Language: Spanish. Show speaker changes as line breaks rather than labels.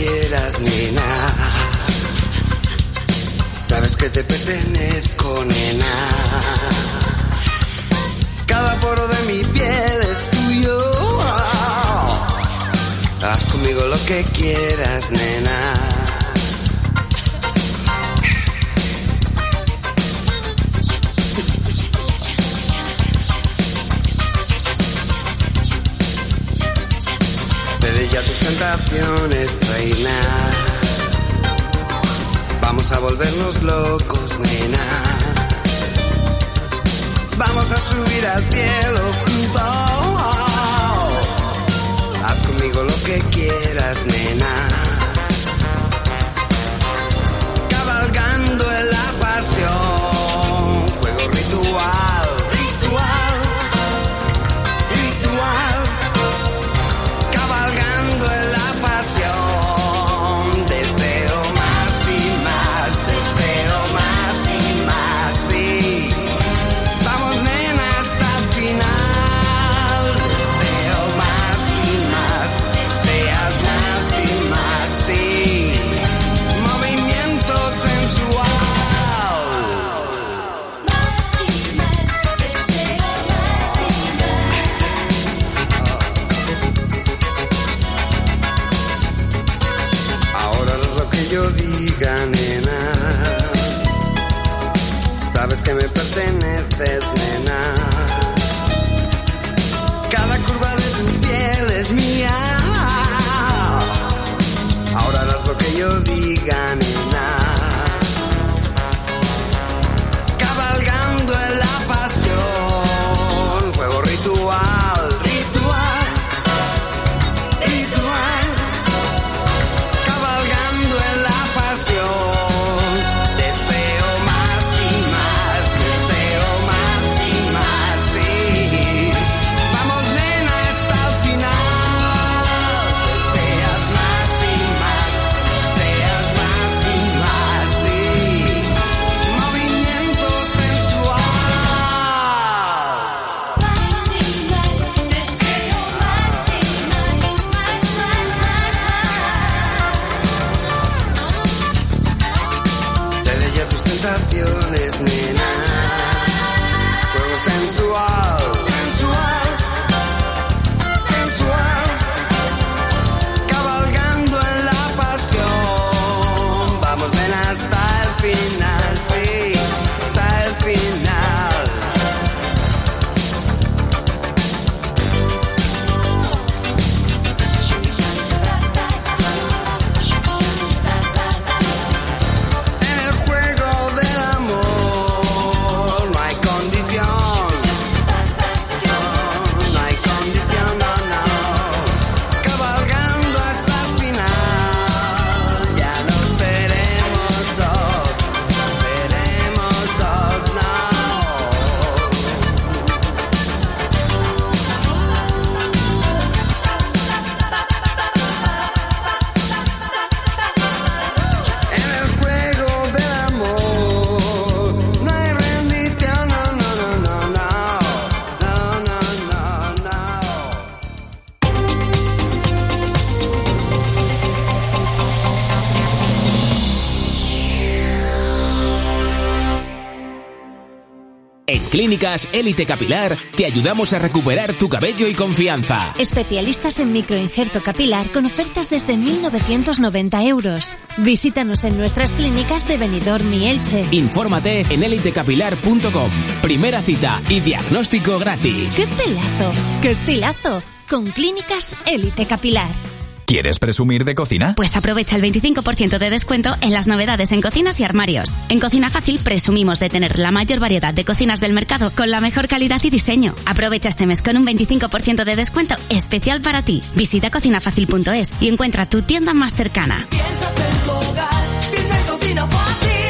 quieras, nena. Sabes que te pertenezco, nena. Cada poro de mi piel es tuyo. Haz conmigo lo que quieras, nena. Cede ya tus tentaciones, reina. Vamos a volvernos locos, nena. Vamos a subir al cielo juntos. Haz conmigo lo que quieras, nena. Cabalgando en la pasión. Juego ritual, ritual, ritual. Cabalgando en la pasión. Deseo más y más, deseo más y más, sí. Vamos, nena, hasta el final. Deseo más y más, deseas más y más, sí. Movimiento sensual.
Más y más, deseo más y más.
Ahora no es lo que yo diga, nena. Sabes que me perteneces, nena. Cada curva de tu piel es mía. Ahora no es lo que yo diga, nena. Cabalgando en la pasión. Juego ritual, ritual, ritual. Cabalgando en la pasión. Deseo más y más, deseo más y más, sí. Vamos, nena, hasta el final. Deseas más y más, deseas más y más, sí. Movimiento sensual.
Más y más, deseo más y más, más, más.
Cede ya tus tentaciones, nena. Juego sensual, sensual, sensual. Cabalgando en la pasión. Vamos, nena, hasta el final, sí. Hasta el final. En el juego del amor no hay condición. No hay condición, no, no. Cabalgando hasta el final. Ya no seremos dos. Seremos dos, no. En el juego del amor no hay rendición, no, no, no, no, no. No, no, no, no.
En Clínicas Élite Capilar te ayudamos a recuperar tu cabello y confianza.
Especialistas en microinjerto capilar con ofertas desde 1.990 euros. Visítanos en nuestras clínicas de Benidorm y Elche.
Infórmate en elitecapilar.com. Primera cita y diagnóstico gratis.
¡Qué pelazo! ¡Qué estilazo! Con Clínicas Élite Capilar.
¿Quieres presumir de cocina?
Pues aprovecha el 25% de descuento en las novedades en cocinas y armarios. En Cocina Fácil presumimos de tener la mayor variedad de cocinas del mercado con la mejor calidad y diseño. Aprovecha este mes con un 25% de descuento especial para ti. Visita cocinafacil.es y encuentra tu tienda más cercana.
Piensas en tu hogar, piensa en Cocina Fácil.